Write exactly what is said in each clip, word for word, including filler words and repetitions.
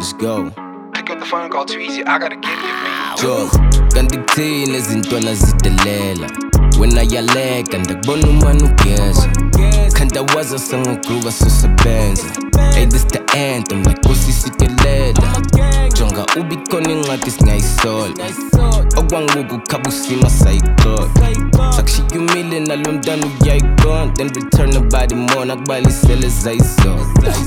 let's go. Pick up the phone and call too easy, I gotta get it, man. Joe, kanti kuthini izintwana zidelela wena yaleka ndakubona umane ugeza khantawaza sangokuba sosebenza. Hey, this the anthem like kusisikelela jonga ubikhona incwadi singayisola okwanguku khabusima sayixola sakshiyumile nalo mntana uyayigona then return about the morning akubalisele zayizola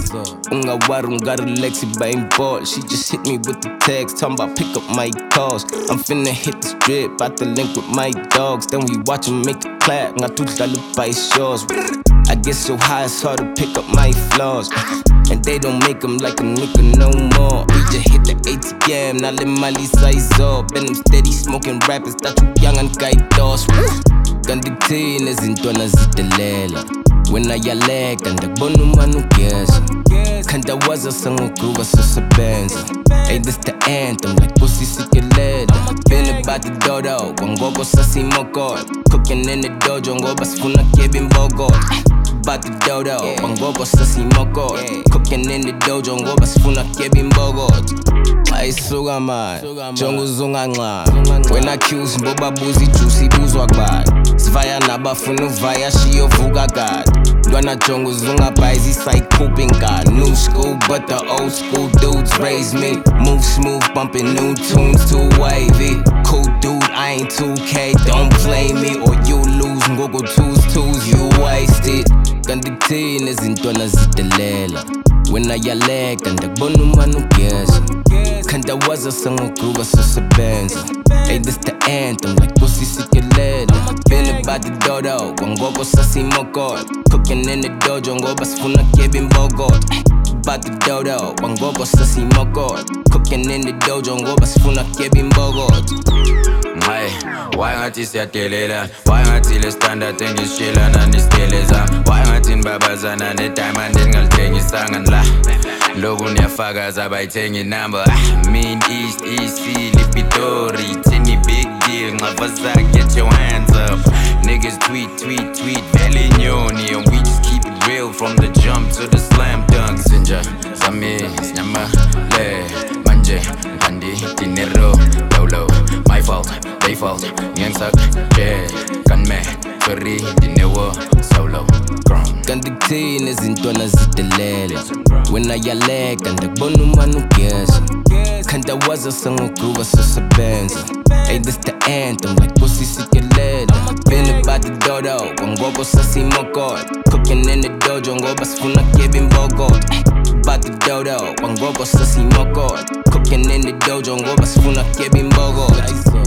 ungawari ungarelax iba import. She just hit me with the text talking about pick up my calls. I'm finna hit the strip out the link with my dogs, then we watch them make it clap ngatudlala by shores. I get so high it's hard to pick up my flaws, and they don't make them like a nigga no more. We just hit the A T M, now let my size up, and I'm steady smoking rappers that too young and guide doors. Kanti kuthini izintwana zidelela wena yaleka ndakubona umane ugeza khantawaza sangokuba sosebenza. Hey, this the anthem like kusisikelela been about the dodo kwangoko sasimokot cooking in the dojo ngoba sifuna kuyeba imbokodo. About the dodo kwangoko sasimokot cooking in the dojo ngoba sifuna kuyeba imbokodo. Ayisuka man jonga uzunganxa when accused mbobabuza ijuice ibuzwa kubani sivaya nabafuna uvaya shiyovuka kade ntwana jonga uzungabhayiza isayikhupha inkani. New school but the old school dudes raised me. Move smooth bumping new tunes too wavy. Cool dude I ain't two K, don't play me or you lose ngoko twos twos you wasted. Kanti kuthini izintwana zidelela wena yaleka ndakubona umane ugeza khantawaza sangokuba sosebenza. Hey, this the anthem like kusisikelela been about the dodo kwangoko sasimokot cooking in the dojo ngoba sifuna kuyeba imbokodo. About the dodo kwangoko sasimokot cooking in the dojo ngoba sifuna kuyeba imbokodo. Hey, why ngathi siyadelela? Why ngathi le standard engishilana nisiteleza? Why ngathi nibabazana ne diamond engalthengisanga la? Loku niyafakaza bayithengi number. Mean East, E C, Lipitori, Tini big deal, ngavaza get your hands up. Niggas tweet, tweet, tweet, vele nyoni, and we just keep it real from the jump to the slam dunk. Sinja, zami, sinyama, le, manje, kandi, dinero, dolo, my fault, they fault, ngengsak, yeah, kanme, sorry, dinewo, solo, grown. Kanti kuthini izintwana zidelela wena yaleka ndakubona umane ugeza khantawaza sangokuba sosebenza. Hey, this the anthem like kusisikelela been about the dodo kwangoko sasimokot cooking in the dojo ngoba sifuna kuyeba imbokodo. About the dodo kwangoko sasimokot cooking in the dojo ngoba sifuna kuyeba imbokodo.